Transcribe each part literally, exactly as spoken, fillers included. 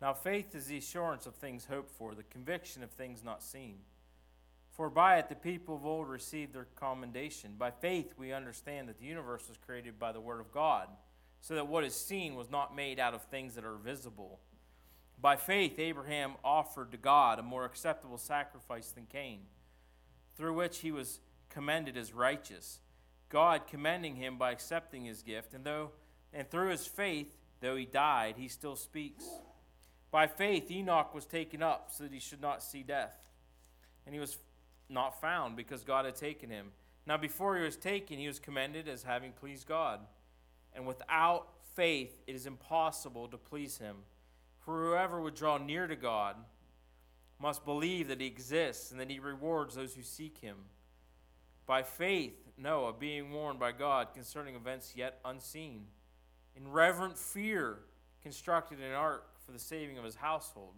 Now faith is the assurance of things hoped for, the conviction of things not seen. For by it the people of old received their commendation. By faith we understand that the universe was created by the word of God, so that what is seen was not made out of things that are visible. By faith Abraham offered to God a more acceptable sacrifice than Cain, through which he was commended as righteous, God commending him by accepting his gift, and though and through his faith, though he died, he still speaks. By faith Enoch was taken up so that he should not see death, and he was not found because God had taken him. Now before he was taken, he was commended as having pleased God. And without faith it is impossible to please him. For whoever would draw near to God must believe that he exists and that he rewards those who seek him. By faith Noah, being warned by God concerning events yet unseen, in reverent fear constructed an ark for the saving of his household.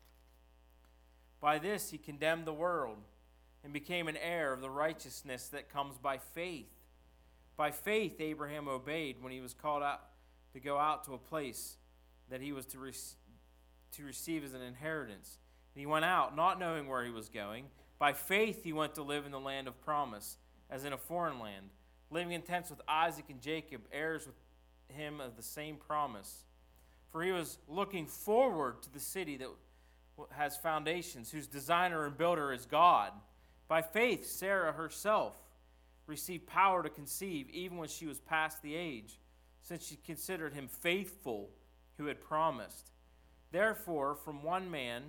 By this he condemned the world and became an heir of the righteousness that comes by faith. By faith Abraham obeyed when he was called out to go out to a place that he was to, re- to receive as an inheritance. And he went out, not knowing where he was going. By faith he went to live in the land of promise, as in a foreign land, living in tents with Isaac and Jacob, heirs with him of the same promise. For he was looking forward to the city that has foundations, whose designer and builder is God. By faith, Sarah herself received power to conceive, even when she was past the age, since she considered him faithful who had promised. Therefore, from one man,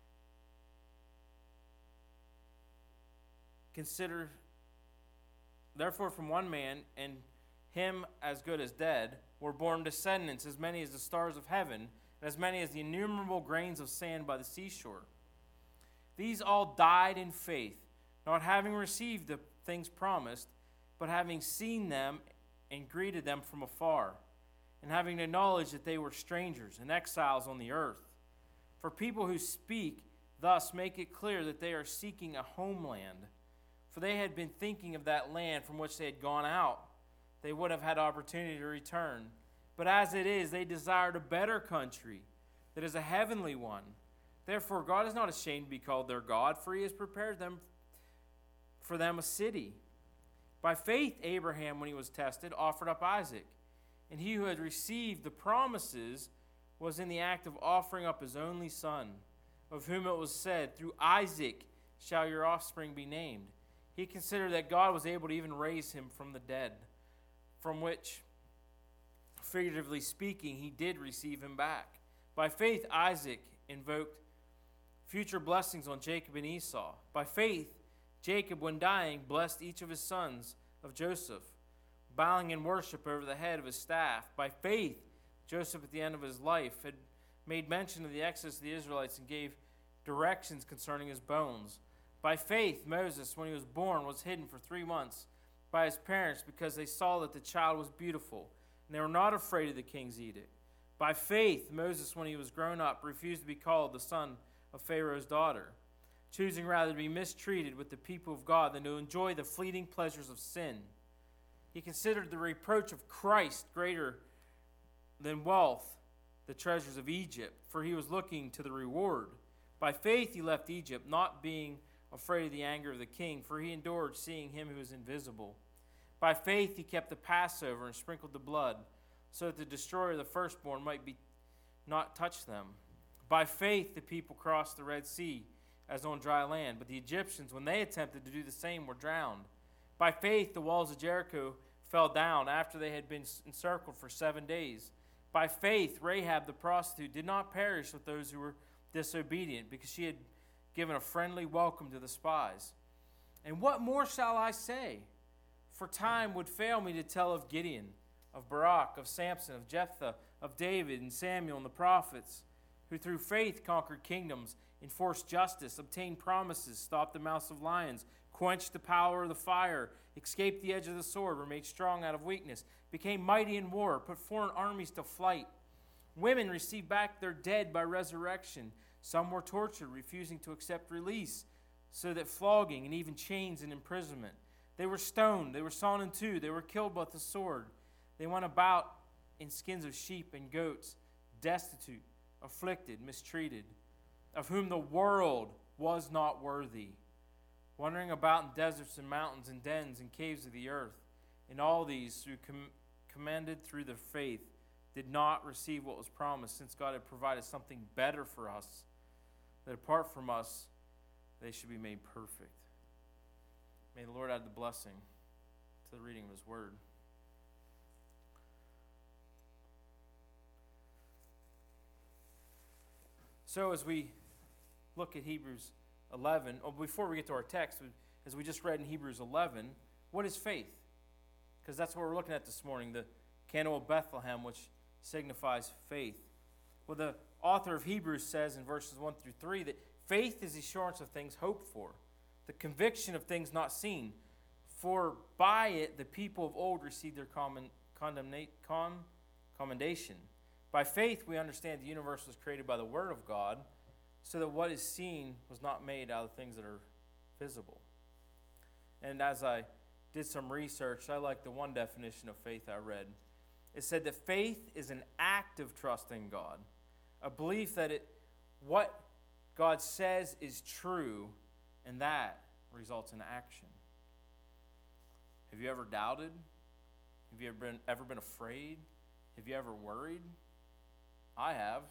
consider, therefore from one man, and him as good as dead, were born descendants, as many as the stars of heaven, and as many as the innumerable grains of sand by the seashore. These all died in faith, not having received the things promised, but having seen them and greeted them from afar, and having the knowledge that they were strangers and exiles on the earth. For people who speak thus make it clear that they are seeking a homeland, for they had been thinking of that land from which they had gone out. They would have had opportunity to return. But as it is, they desired a better country, that is a heavenly one. Therefore, God is not ashamed to be called their God, for he has prepared them for them a city. By faith, Abraham, when he was tested, offered up Isaac. And he who had received the promises was in the act of offering up his only son, of whom it was said, through Isaac shall your offspring be named. He considered that God was able to even raise him from the dead, from which, figuratively speaking, he did receive him back. By faith, Isaac invoked future blessings on Jacob and Esau. By faith, Jacob, when dying, blessed each of his sons of Joseph, bowing in worship over the head of his staff. By faith, Joseph, at the end of his life, had made mention of the exodus of the Israelites and gave directions concerning his bones. By faith, Moses, when he was born, was hidden for three months by his parents because they saw that the child was beautiful, and they were not afraid of the king's edict. By faith, Moses, when he was grown up, refused to be called the son of Pharaoh's daughter, choosing rather to be mistreated with the people of God than to enjoy the fleeting pleasures of sin. He considered the reproach of Christ greater than wealth, the treasures of Egypt, for he was looking to the reward. By faith he left Egypt, not being afraid of the anger of the king, for he endured seeing him who is invisible. By faith he kept the Passover and sprinkled the blood, so that the destroyer of the firstborn might be not touch them. By faith the people crossed the Red Sea as on dry land, but the Egyptians, when they attempted to do the same, were drowned. By faith the walls of Jericho fell down after they had been encircled for seven days. By faith Rahab the prostitute did not perish with those who were disobedient, because she had given a friendly welcome to the spies. And what more shall I say? For time would fail me to tell of Gideon, of Barak, of Samson, of Jephthah, of David and Samuel and the prophets, who through faith conquered kingdoms, enforced justice, obtained promises, stopped the mouths of lions, quenched the power of the fire, escaped the edge of the sword, were made strong out of weakness, became mighty in war, put foreign armies to flight. Women received back their dead by resurrection. Some were tortured, refusing to accept release, so that flogging and even chains and imprisonment. They were stoned, they were sawn in two, they were killed with the sword. They went about in skins of sheep and goats, destitute, afflicted, mistreated, of whom the world was not worthy, wandering about in deserts and mountains and dens and caves of the earth. And all these, who com- commanded through their faith, did not receive what was promised, since God had provided something better for us, that apart from us, they should be made perfect. May the Lord add the blessing to the reading of His Word. So as we look at Hebrews eleven, oh, before we get to our text, as we just read in Hebrews eleven, what is faith? Because that's what we're looking at this morning, the candle of Bethlehem, which signifies faith. Well, the author of Hebrews says in verses one through three that faith is the assurance of things hoped for, the conviction of things not seen. For by it the people of old received their common, condemnate, con, commendation. By faith we understand the universe was created by the Word of God, so that what is seen was not made out of things that are visible. And as I did some research, I like the one definition of faith I read. It said that faith is an act of trust in God, a belief that it what God says is true, and that results in action. Have you ever doubted? Have you ever been, ever been afraid? Have you ever worried? I have.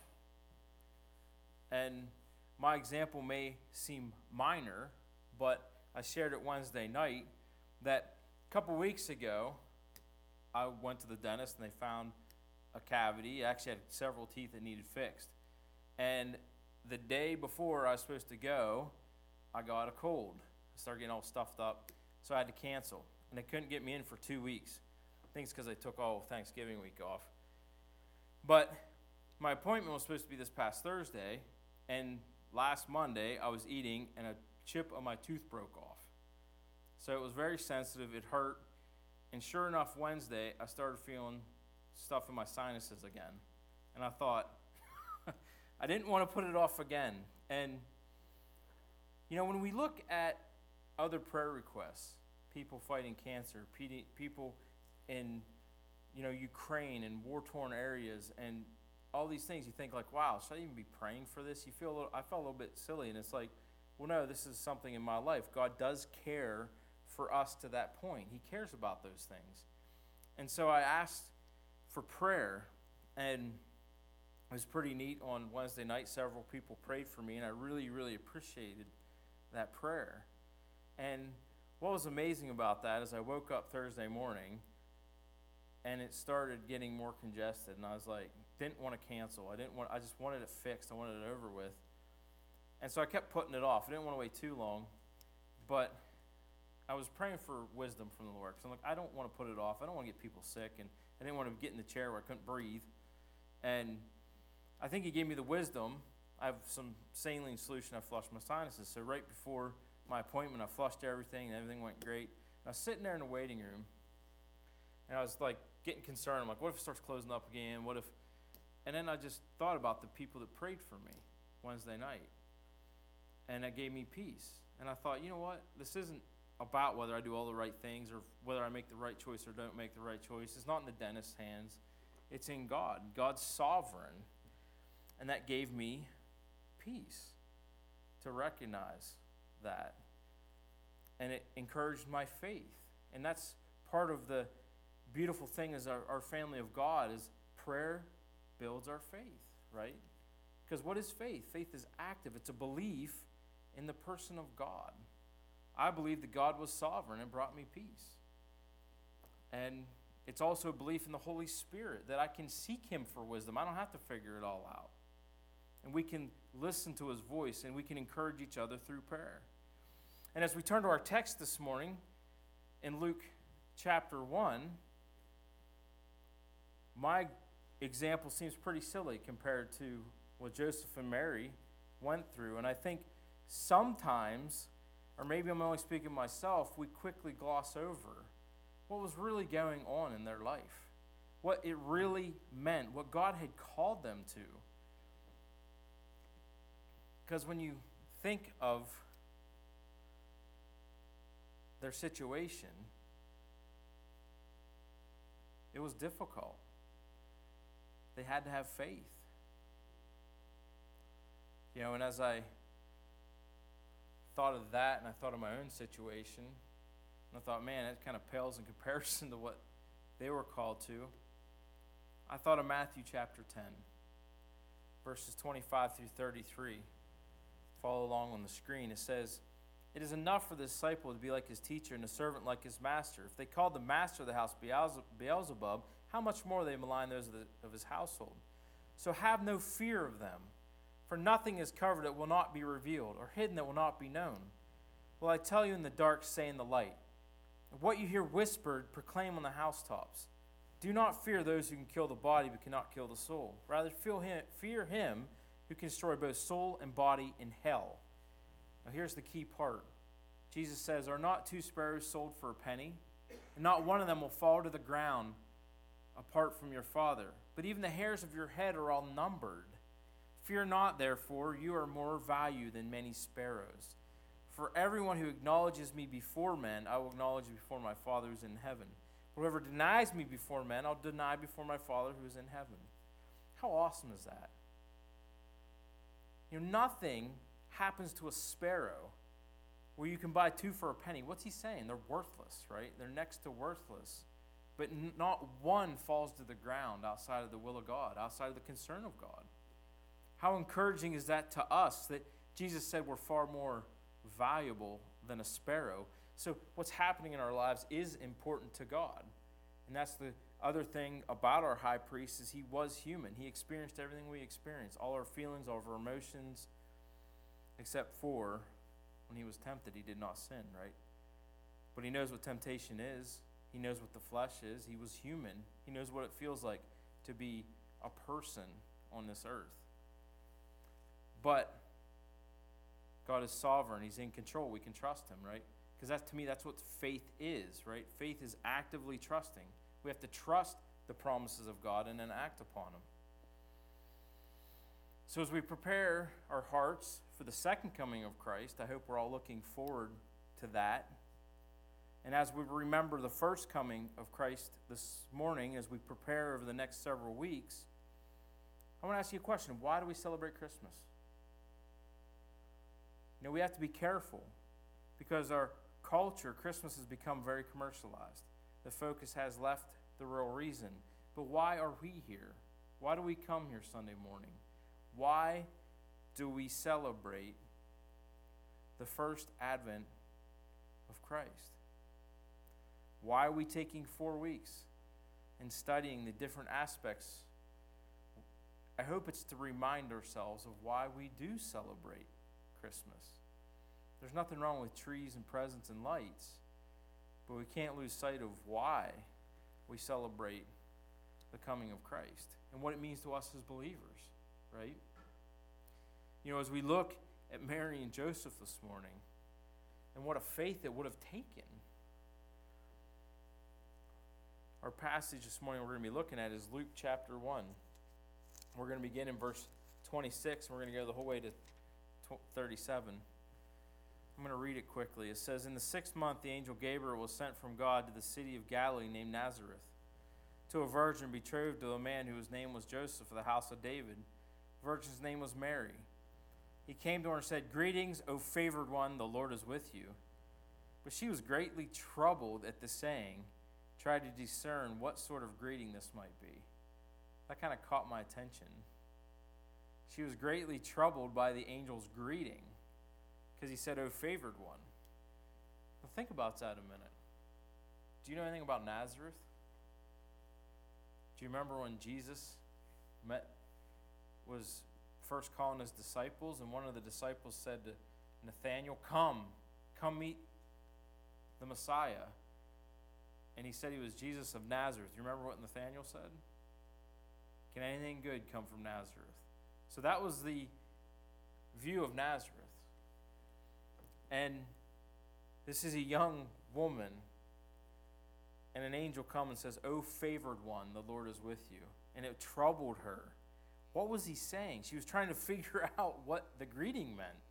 And my example may seem minor, but I shared it Wednesday night that a couple weeks ago, I went to the dentist and they found a cavity. I actually had several teeth that needed fixed. And the day before I was supposed to go, I got a cold. I started getting all stuffed up, so I had to cancel. And they couldn't get me in for two weeks. I think it's because they took all Thanksgiving week off. But my appointment was supposed to be this past Thursday, and last Monday I was eating and a chip of my tooth broke off. So it was very sensitive, it hurt, and sure enough, Wednesday I started feeling stuff in my sinuses again. And I thought, I didn't want to put it off again. And, you know, when we look at other prayer requests, people fighting cancer, people in, you know, Ukraine and war-torn areas, and all these things, you think like, wow, should I even be praying for this? You feel a little, I felt a little bit silly, and it's like, well, no, this is something in my life. God does care for us to that point. He cares about those things. And so I asked for prayer, and it was pretty neat. On Wednesday night, several people prayed for me, and I really, really appreciated that prayer. And what was amazing about that is I woke up Thursday morning, and it started getting more congested, and I was like, didn't want to cancel. I didn't want. I just wanted it fixed. I wanted it over with. And so I kept putting it off. I didn't want to wait too long, but I was praying for wisdom from the Lord. Because I'm like, I don't want to put it off. I don't want to get people sick, and I didn't want to get in the chair where I couldn't breathe. And I think He gave me the wisdom. I have some saline solution. I flushed my sinuses. So right before my appointment, I flushed everything, and everything went great. And I was sitting there in the waiting room, and I was like getting concerned. I'm like, what if it starts closing up again? What if? And then I just thought about the people that prayed for me Wednesday night, and that gave me peace. And I thought, you know what? This isn't about whether I do all the right things or whether I make the right choice or don't make the right choice. It's not in the dentist's hands. It's in God. God's sovereign. And that gave me peace to recognize that. And it encouraged my faith. And that's part of the beautiful thing as our, our family of God is prayer builds our faith, right? Because what is faith? Faith is active. It's a belief in the person of God. I believe that God was sovereign and brought me peace. And it's also a belief in the Holy Spirit, that I can seek Him for wisdom. I don't have to figure it all out. And we can listen to His voice, and we can encourage each other through prayer. And as we turn to our text this morning, in Luke chapter one, my example seems pretty silly compared to what Joseph and Mary went through. And I think sometimes, or maybe I'm only speaking myself, we quickly gloss over what was really going on in their life, what it really meant, what God had called them to. Because when you think of their situation, it was difficult. They had to have faith. You know, and as I thought of that and I thought of my own situation, and I thought, man, that kind of pales in comparison to what they were called to. I thought of Matthew chapter ten, verses twenty-five through thirty-three. Follow along on the screen. It says, "It is enough for the disciple to be like his teacher and the servant like his master. If they called the master of the house Beelzebub, how much more they malign those of, the, of his household? So have no fear of them, for nothing is covered that will not be revealed, or hidden that will not be known. Well, I tell you in the dark, say in the light. And what you hear whispered, proclaim on the housetops. Do not fear those who can kill the body but cannot kill the soul. Rather, fear him, fear him who can destroy both soul and body in hell." Now here's the key part. Jesus says, "Are not two sparrows sold for a penny? And not one of them will fall to the ground apart from your Father. But even the hairs of your head are all numbered. Fear not, therefore, you are more value than many sparrows. For everyone who acknowledges me before men, I will acknowledge you before my Father who is in heaven. Whoever denies me before men, I'll deny before my Father who is in heaven." How awesome is that? You know, nothing happens to a sparrow where you can buy two for a penny. What's he saying? They're worthless, right? They're next to worthless. But n- not one falls to the ground outside of the will of God, outside of the concern of God. How encouraging is that to us that Jesus said we're far more valuable than a sparrow? So what's happening in our lives is important to God. And that's the other thing about our high priest is he was human. He experienced everything we experience, all our feelings, all of our emotions, except for when he was tempted, he did not sin, right? But he knows what temptation is. He knows what the flesh is. He was human. He knows what it feels like to be a person on this earth. But God is sovereign. He's in control. We can trust him, right? Because that's, to me, that's what faith is, right? Faith is actively trusting. We have to trust the promises of God and then act upon them. So as we prepare our hearts for the second coming of Christ, I hope we're all looking forward to that. And as we remember the first coming of Christ this morning, as we prepare over the next several weeks, I want to ask you a question. Why do we celebrate Christmas? You know, we have to be careful because our culture, Christmas has become very commercialized. The focus has left the real reason. But why are we here? Why do we come here Sunday morning? Why do we celebrate the first advent of Christ? Why are we taking four weeks and studying the different aspects? I hope it's to remind ourselves of why we do celebrate Christmas. There's nothing wrong with trees and presents and lights, but we can't lose sight of why we celebrate the coming of Christ and what it means to us as believers, right? You know, as we look at Mary and Joseph this morning, and what a faith it would have taken. Our passage this morning we're going to be looking at is Luke chapter one. We're going to begin in verse twenty-six, and we're going to go the whole way to thirty-seven. I'm going to read it quickly. It says, "In the sixth month, the angel Gabriel was sent from God to the city of Galilee named Nazareth, to a virgin betrothed to a man whose name was Joseph of the house of David. The virgin's name was Mary. He came to her and said, 'Greetings, O favored one, the Lord is with you.' But she was greatly troubled at the saying, tried to discern what sort of greeting this might be." That kind of caught my attention. She was greatly troubled by the angel's greeting because he said, "O favored one." Well, think about that a minute. Do you know anything about Nazareth? Do you remember when Jesus met, was first calling his disciples, and one of the disciples said to Nathanael, "Come, come meet the Messiah." And he said he was Jesus of Nazareth. You remember what Nathanael said? Can anything good come from Nazareth? So that was the view of Nazareth. And this is a young woman, and an angel comes and says, "O favored one, the Lord is with you." And it troubled her. What was he saying? She was trying to figure out what the greeting meant.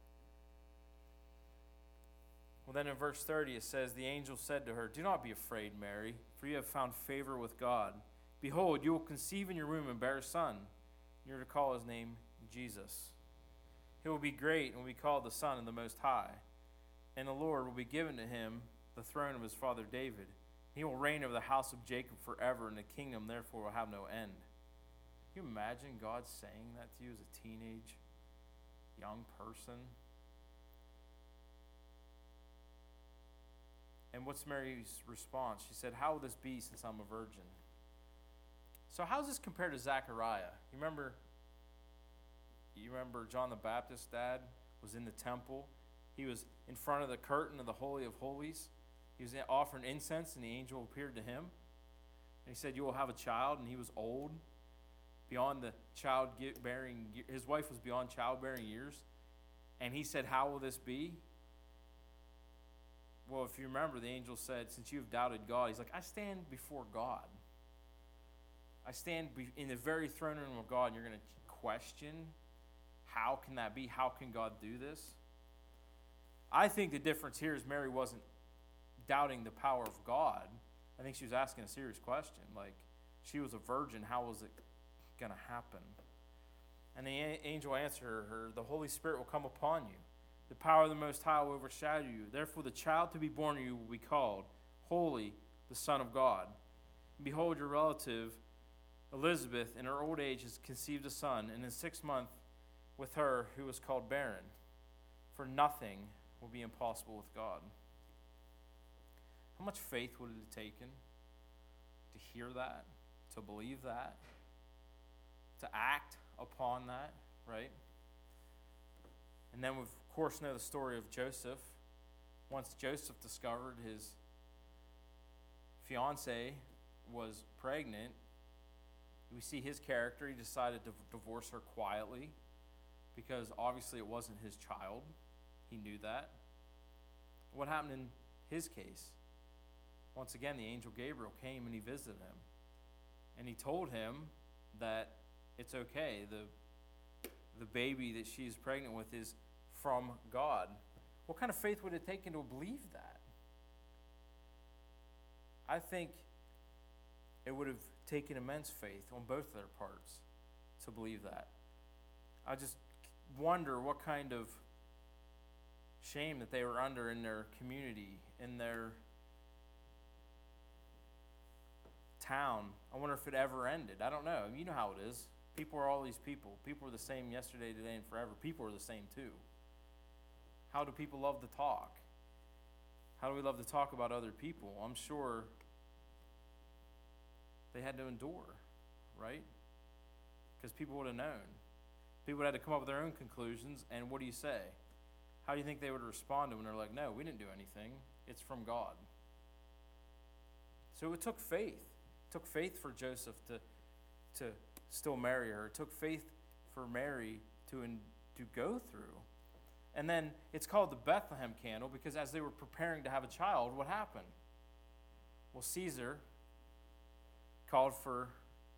Well, then in verse thirty it says, the angel said to her, "Do not be afraid, Mary, for you have found favor with God. Behold, you will conceive in your womb and bear a son. You are to call his name Jesus. He will be great and will be called the Son of the Most High. And the Lord will be given to him the throne of his father David. He will reign over the house of Jacob forever, and the kingdom therefore will have no end. Can you imagine God saying that to you as a teenage young person? And what's Mary's response? She said, how will this be since I'm a virgin? So how does this compare to Zechariah? You remember, you remember John the Baptist's dad was in the temple. He was in front of the curtain of the Holy of Holies. He was offering incense, and the angel appeared to him. And he said, you will have a child, and he was old, beyond the childbearing. His wife was beyond childbearing years. And he said, how will this be? Well, if you remember, the angel said, since you've doubted God, he's like, I stand before God. I stand in the very throne room of God, and you're going to question, how can that be? How can God do this? I think the difference here is Mary wasn't doubting the power of God. I think she was asking a serious question. Like, she was a virgin. How was it going to happen? And the angel answered her, the Holy Spirit will come upon you. The power of the Most High will overshadow you. Therefore, the child to be born to you will be called Holy, the Son of God. And behold, your relative Elizabeth, in her old age, has conceived a son, and in six months with her who was called barren. For nothing will be impossible with God. How much faith would it have taken to hear that, to believe that, to act upon that, right? And then we, of course, know the story of Joseph. Once Joseph discovered his fiancée was pregnant, we see his character. He decided to divorce her quietly because obviously it wasn't his child. He knew that. What happened in his case? Once again, the angel Gabriel came and he visited him. And he told him that it's okay. The, the baby that she's pregnant with is from God. What kind of faith would it take to believe that? I think it would have taken immense faith on both their parts to believe that. I just wonder what kind of shame that they were under in their community, in their town. I wonder if it ever ended. I don't know. You know how it is. People are all these people. People are the same yesterday, today, and forever. People are the same too. How do people love to talk? How do we love to talk about other people? I'm sure they had to endure, right? Because people would have known. People had to come up with their own conclusions, and what do you say? How do you think they would respond when they're like, no, we didn't do anything. It's from God. So it took faith. It took faith for Joseph to, to still marry her. It took faith for Mary to, in, to go through. And then it's called the Bethlehem candle because as they were preparing to have a child, what happened? Well, Caesar called for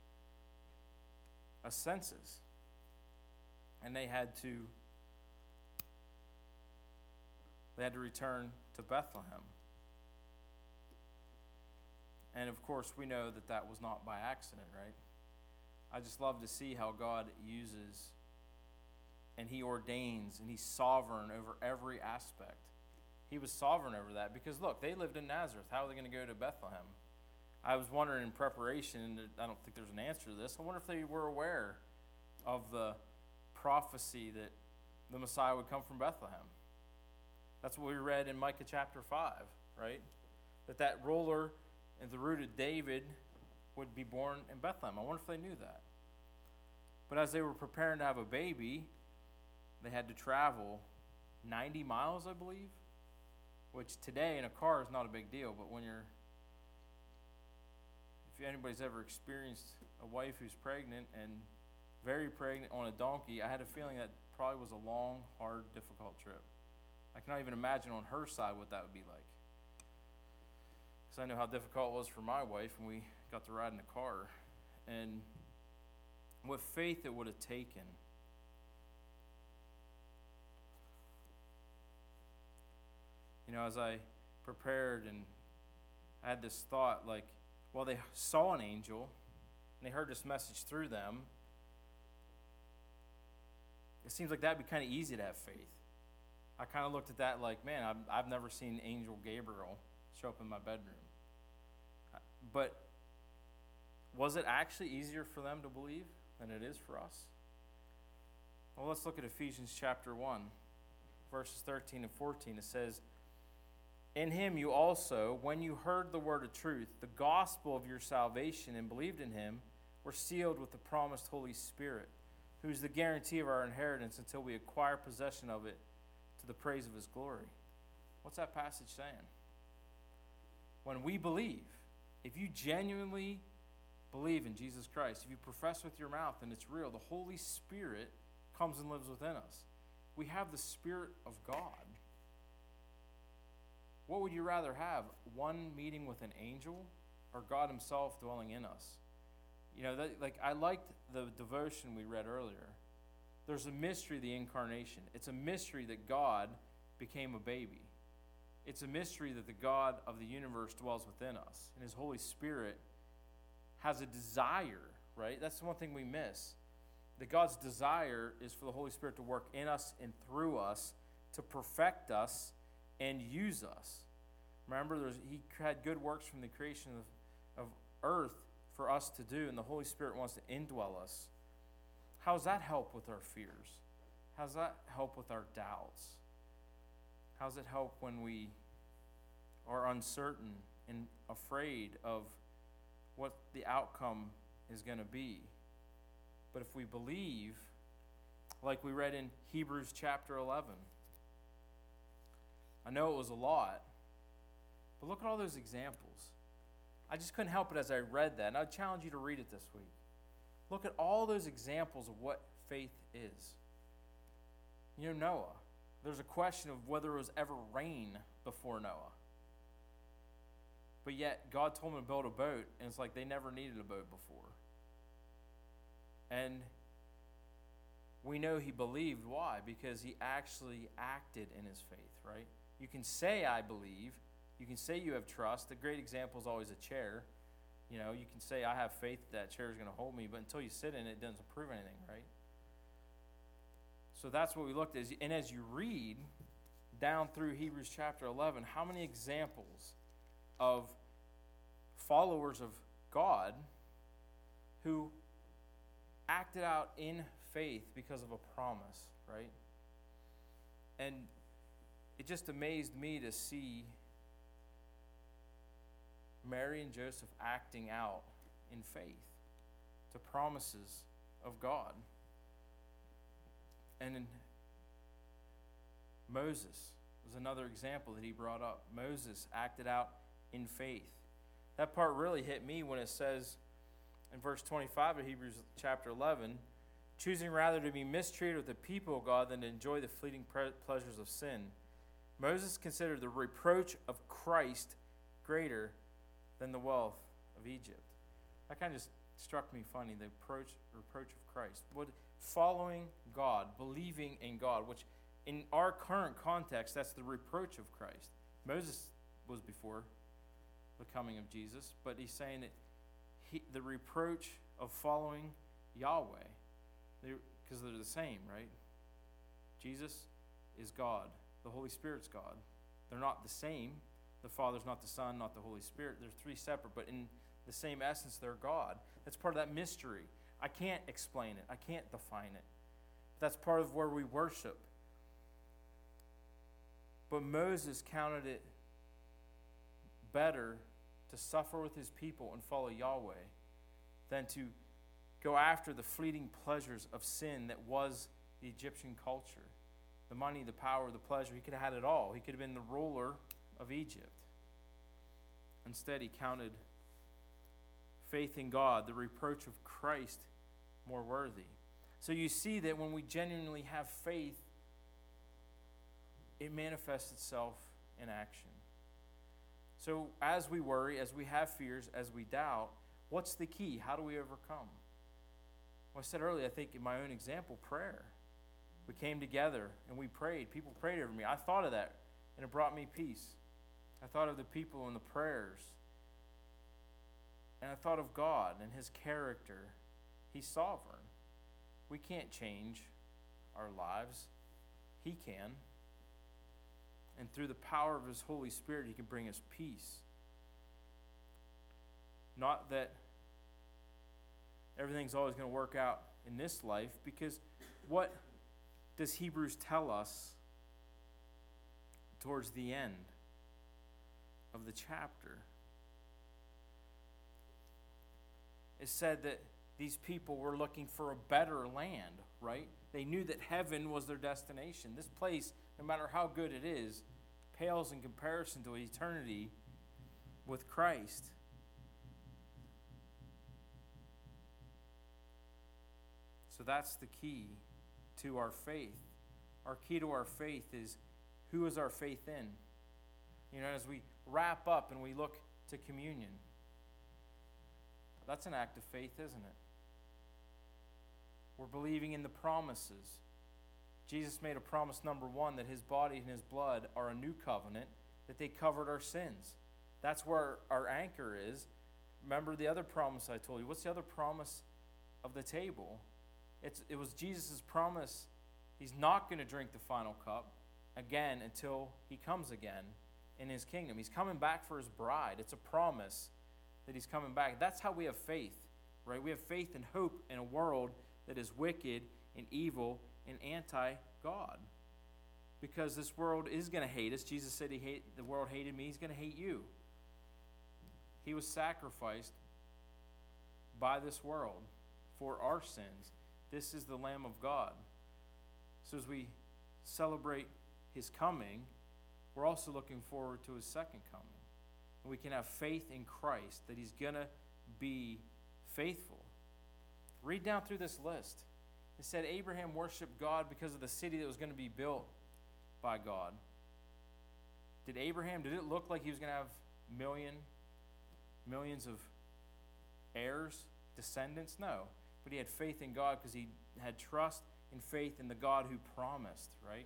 a census. And they had to they had to return to Bethlehem. And of course, we know that that was not by accident, right? I just love to see how God uses and he ordains and he's sovereign over every aspect. He was sovereign over that because, look, they lived in Nazareth. How are they going to go to Bethlehem? I was wondering in preparation, and I don't think there's an answer to this, I wonder if they were aware of the prophecy that the Messiah would come from Bethlehem. That's what we read in Micah chapter five, right? That that ruler and the root of David would be born in Bethlehem. I wonder if they knew that. But as they were preparing to have a baby, they had to travel ninety miles, I believe, which today in a car is not a big deal, but when you're, if anybody's ever experienced a wife who's pregnant and very pregnant on a donkey, I had a feeling that probably was a long, hard, difficult trip. I cannot even imagine on her side what that would be like. Because I know how difficult it was for my wife when we got to ride in the car. And what faith it would have taken. You know, as I prepared and I had this thought, like, well, they saw an angel and they heard this message through them. it seems like that'd be kind of easy to have faith. I kind of looked at that like, man, I've, I've never seen Angel Gabriel show up in my bedroom. But was it actually easier for them to believe than it is for us? Well, let's look at Ephesians chapter one, verses thirteen and fourteen. It says, "In him you also, when you heard the word of truth, the gospel of your salvation, and believed in him, were sealed with the promised Holy Spirit, who is the guarantee of our inheritance until we acquire possession of it to the praise of his glory." What's that passage saying? When we believe, if you genuinely believe in Jesus Christ, if you profess with your mouth and it's real, the Holy Spirit comes and lives within us. We have the Spirit of God. What would you rather have? One meeting with an angel or God himself dwelling in us? You know, that, like I liked the devotion we read earlier. There's a mystery of the incarnation. It's a mystery that God became a baby. It's a mystery that the God of the universe dwells within us. And his Holy Spirit has a desire, right? That's the one thing we miss. That God's desire is for the Holy Spirit to work in us and through us to perfect us and use us. Remember, there's, he had good works from the creation of, of earth for us to do, and the Holy Spirit wants to indwell us. How does that help with our fears? How does that help with our doubts? How does it help when we are uncertain and afraid of what the outcome is going to be? But if we believe, like we read in Hebrews chapter eleven, I know it was a lot, but look at all those examples. I just couldn't help it as I read that, and I challenge you to read it this week. Look at all those examples of what faith is. You know, Noah. There's a question of whether it was ever rain before Noah. But yet, God told him to build a boat, and it's like they never needed a boat before. And we know he believed. Why? Because he actually acted in his faith, right? You can say, I believe. You can say you have trust. A great example is always a chair. You know, you can say, I have faith that chair is going to hold me, but until you sit in it, it doesn't prove anything, right? So that's what we looked at. And as you read down through Hebrews chapter eleven, how many examples of followers of God who acted out in faith because of a promise, right? And it just amazed me to see Mary and Joseph acting out in faith to promises of God. And in Moses was another example that he brought up. Moses acted out in faith. That part really hit me when it says in verse twenty-five of Hebrews chapter eleven, choosing rather to be mistreated with the people of God than to enjoy the fleeting pre- pleasures of sin. Moses considered the reproach of Christ greater than the wealth of Egypt. That kind of just struck me funny, the reproach, reproach of Christ. What, following God, believing in God, which in our current context, that's the reproach of Christ. Moses was before the coming of Jesus, but he's saying that he, the reproach of following Yahweh, because they're, they're the same, right? Jesus is God. The Holy Spirit's God. They're not the same. The Father's not the Son, not the Holy Spirit. They're three separate, but in the same essence, they're God. That's part of that mystery. I can't explain it. I can't define it. That's part of where we worship. But Moses counted it better to suffer with his people and follow Yahweh than to go after the fleeting pleasures of sin that was the Egyptian culture. The money, the power, the pleasure. He could have had it all. He could have been the ruler of Egypt. Instead, he counted faith in God, the reproach of Christ, more worthy. So you see that when we genuinely have faith, it manifests itself in action. So as we worry, as we have fears, as we doubt, what's the key? How do we overcome? Well, I said earlier, I think in my own example, prayer. We came together and we prayed. People prayed over me. I thought of that, and it brought me peace. I thought of the people and the prayers. And I thought of God and his character. He's sovereign. We can't change our lives. He can. And through the power of His Holy Spirit, He can bring us peace. Not that everything's always going to work out in this life, because what does Hebrews tell us towards the end of the chapter? It said that these people were looking for a better land, right? They knew that heaven was their destination. This place, no matter how good it is, pales in comparison to eternity with Christ. So that's the key to our faith. Our key to our faith is, who is our faith in? You know, as we wrap up and we look to communion, that's an act of faith, isn't it? We're believing in the promises. Jesus made a promise, number one, that His body and His blood are a new covenant, that they covered our sins. That's where our anchor is. Remember the other promise I told you. What's the other promise of the table? It's, it was Jesus' promise. He's not going to drink the final cup again until He comes again in His kingdom. He's coming back for His bride. It's a promise that He's coming back. That's how we have faith, right? We have faith and hope in a world that is wicked and evil and anti-God. Because this world is going to hate us. Jesus said he hate, the world hated me. He's going to hate you. He was sacrificed by this world for our sins. This is the Lamb of God. So as we celebrate His coming, we're also looking forward to His second coming. And we can have faith in Christ that He's going to be faithful. Read down through this list. It said Abraham worshiped God because of the city that was going to be built by God. Did Abraham, did it look like he was going to have million, millions of heirs, descendants? No. But he had faith in God because he had trust and faith in the God who promised, right?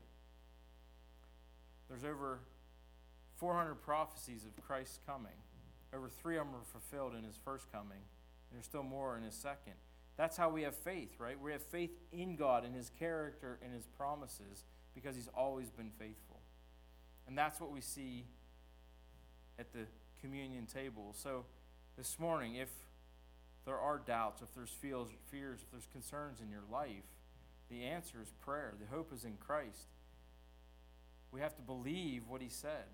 There's over four hundred prophecies of Christ's coming. Over three of them were fulfilled in His first coming. And there's still more in His second. That's how we have faith, right? We have faith in God, in His character, in His promises, because He's always been faithful. And that's what we see at the communion table. So this morning, if there are doubts, if there's fears, fears, if there's concerns in your life, the answer is prayer. The hope is in Christ. We have to believe what He said,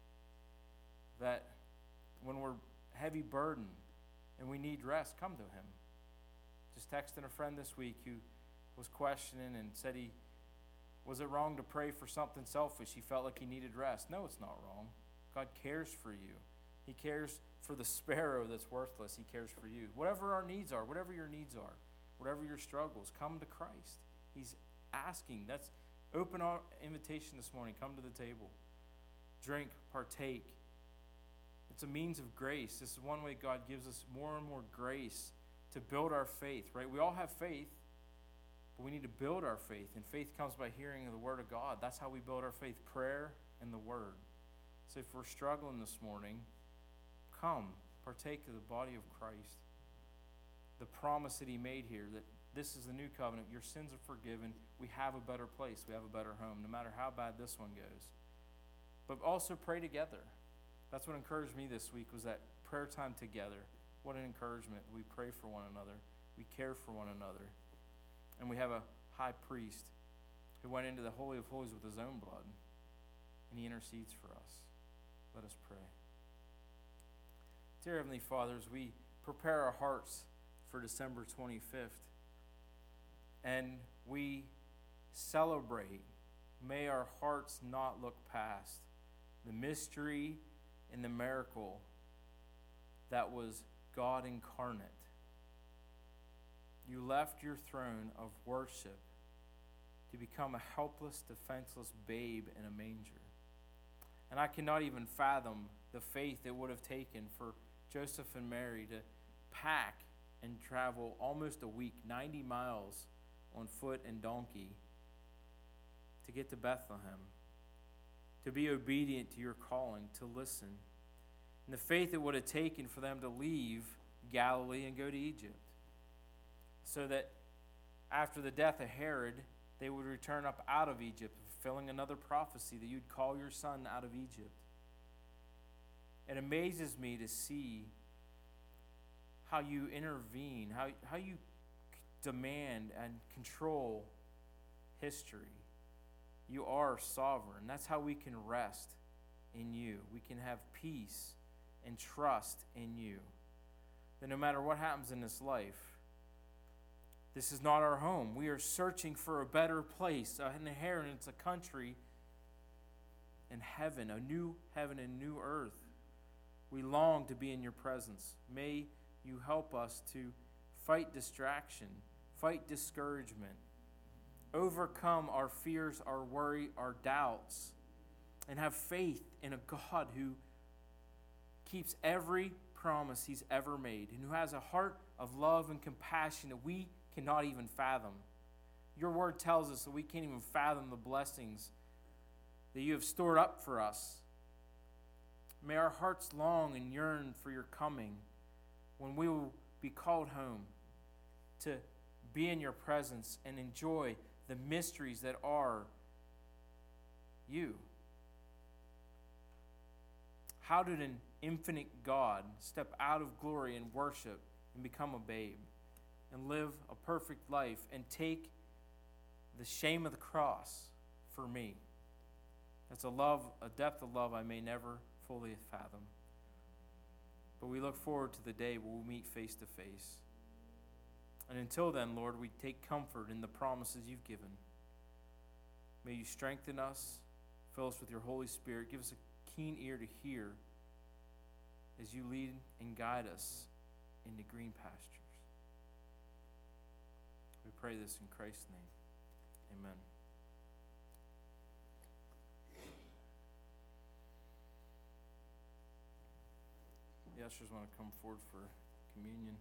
that when we're heavy burdened and we need rest, come to Him. Just texting a friend this week who was questioning and said he, was it wrong to pray for something selfish? He felt like he needed rest. No, it's not wrong. God cares for you. He cares for the sparrow that's worthless. He cares for you. Whatever our needs are, whatever your needs are, whatever your struggles, come to Christ. He's asking. That's open our invitation this morning. Come to the table. Drink, partake. It's a means of grace. This is one way God gives us more and more grace to build our faith, right? We all have faith, but we need to build our faith. And faith comes by hearing the Word of God. That's how we build our faith, prayer and the Word. So if we're struggling this morning, come, partake of the body of Christ. The promise that He made here, that this is the new covenant. Your sins are forgiven. We have a better place. We have a better home, no matter how bad this one goes. But also pray together. That's what encouraged me this week, was that prayer time together. What an encouragement. We pray for one another. We care for one another. And we have a high priest who went into the Holy of Holies with His own blood, and He intercedes for us. Let us pray. Dear Heavenly Father, as we prepare our hearts for December twenty-fifth, and we celebrate, may our hearts not look past the mystery and the miracle that was God incarnate. You left your throne of worship to become a helpless, defenseless babe in a manger. And I cannot even fathom the faith it would have taken for Joseph and Mary to pack and travel almost a week, ninety miles on foot and donkey, to get to Bethlehem, to be obedient to your calling, to listen. And the faith it would have taken for them to leave Galilee and go to Egypt, so that after the death of Herod, they would return up out of Egypt, fulfilling another prophecy that you'd call your son out of Egypt. It amazes me to see how you intervene, how, how you demand and control history. You are sovereign. That's how we can rest in you. We can have peace and trust in you. That no matter what happens in this life, this is not our home. We are searching for a better place, an inheritance, a country in heaven, a new heaven and new earth. We long to be in your presence. May you help us to fight distraction, fight discouragement, overcome our fears, our worry, our doubts, and have faith in a God who keeps every promise he's ever made and who has a heart of love and compassion that we cannot even fathom. Your word tells us that we can't even fathom the blessings that you have stored up for us. May our hearts long and yearn for your coming, when we will be called home to be in your presence and enjoy the mysteries that are you. How did an infinite God step out of glory and worship and become a babe and live a perfect life and take the shame of the cross for me? That's a love, a depth of love I may never fully fathom. But we look forward to the day where we'll meet face to face. And until then, Lord, we take comfort in the promises you've given. May you strengthen us, fill us with your Holy Spirit, give us a keen ear to hear as you lead and guide us into green pastures. We pray this in Christ's name. Amen. The ushers want to come forward for communion.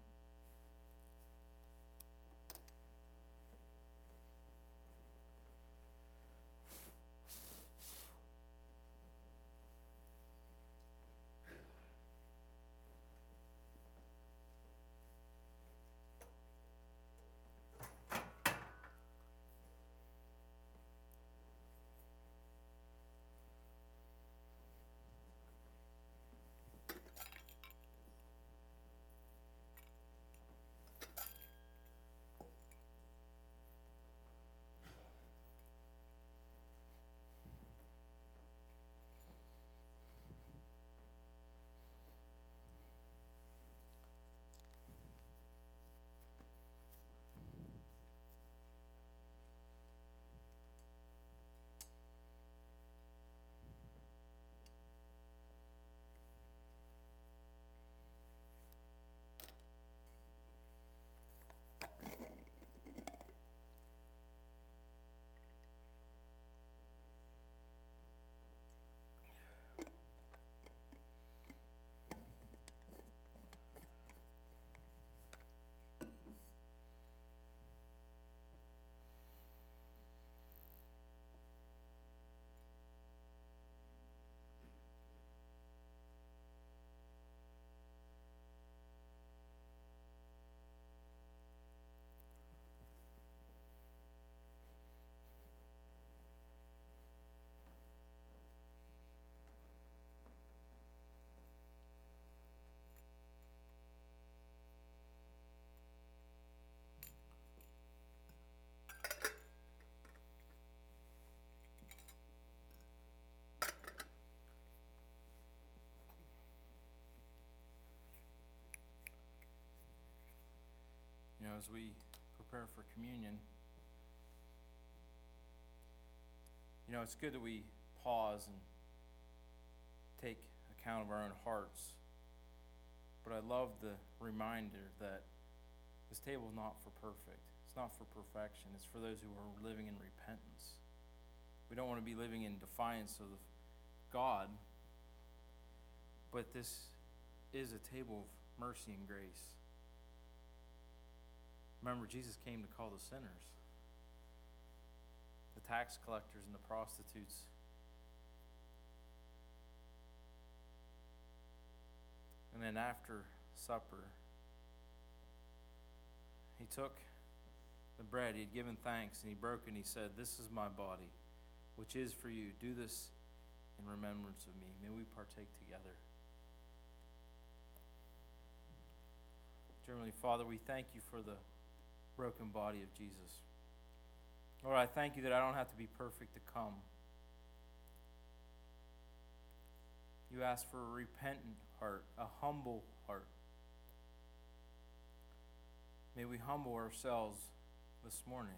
You know, as we prepare for communion, you know, it's good that we pause and take account of our own hearts. But I love the reminder that this table is not for perfect. It's not for perfection. It's for those who are living in repentance. We don't want to be living in defiance of God, but this is a table of mercy and grace. Remember, Jesus came to call the sinners, the tax collectors and the prostitutes. And then after supper, he took the bread, he had given thanks, and he broke it, and he said, "This is my body, which is for you. Do this in remembrance of me." May we partake together. Dear Heavenly Father, we thank you for the broken body of Jesus. Lord, I thank you that I don't have to be perfect to come. You ask for a repentant heart, a humble heart. May we humble ourselves this morning,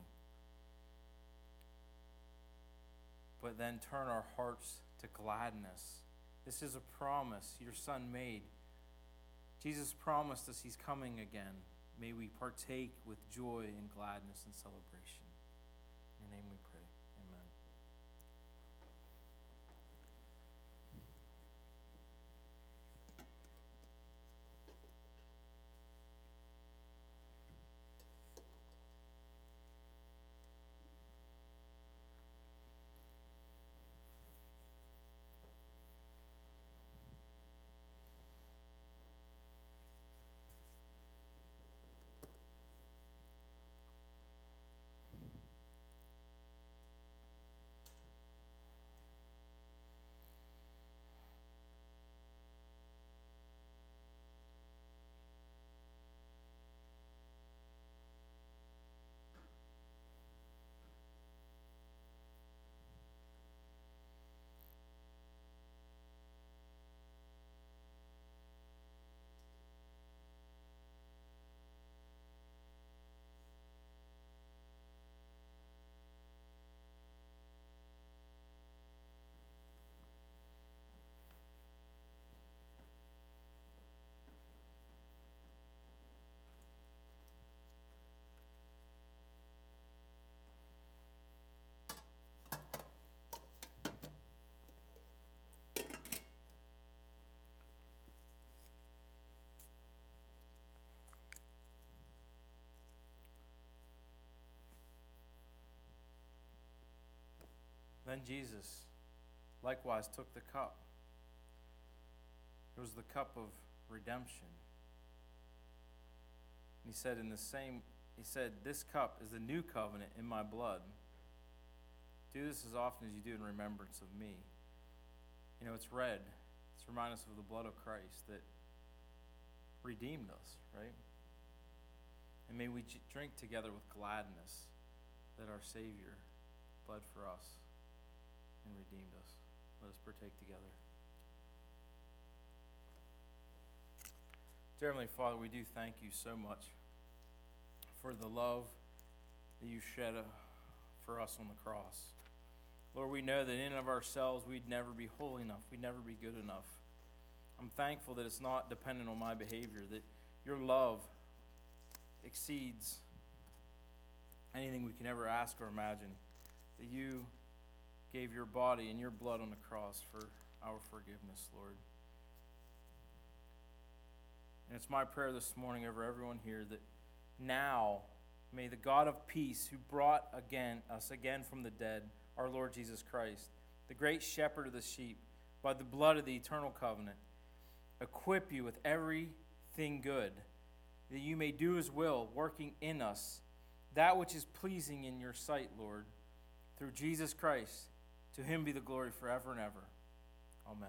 but then turn our hearts to gladness. This is a promise your Son made. Jesus promised us he's coming again. May we partake with joy and gladness and celebration. In your name we pray. Amen. Then Jesus likewise took the cup. It was the cup of redemption. And he said in the same, he said, "This cup is the new covenant in my blood. Do this as often as you do in remembrance of me." You know, it's red. It's to remind us of the blood of Christ that redeemed us, right? And may we drink together with gladness that our Savior bled for us and redeemed us. Let us partake together. Dear Heavenly Father, we do thank you so much for the love that you shed for us on the cross. Lord, we know that in and of ourselves we'd never be holy enough. We'd never be good enough. I'm thankful that it's not dependent on my behavior, that your love exceeds anything we can ever ask or imagine, that you gave your body and your blood on the cross for our forgiveness, Lord. And it's my prayer this morning over everyone here that now may the God of peace, who brought again us again from the dead, our Lord Jesus Christ, the great shepherd of the sheep, by the blood of the eternal covenant, equip you with everything good, that you may do his will, working in us that which is pleasing in your sight, Lord, through Jesus Christ. To him be the glory forever and ever.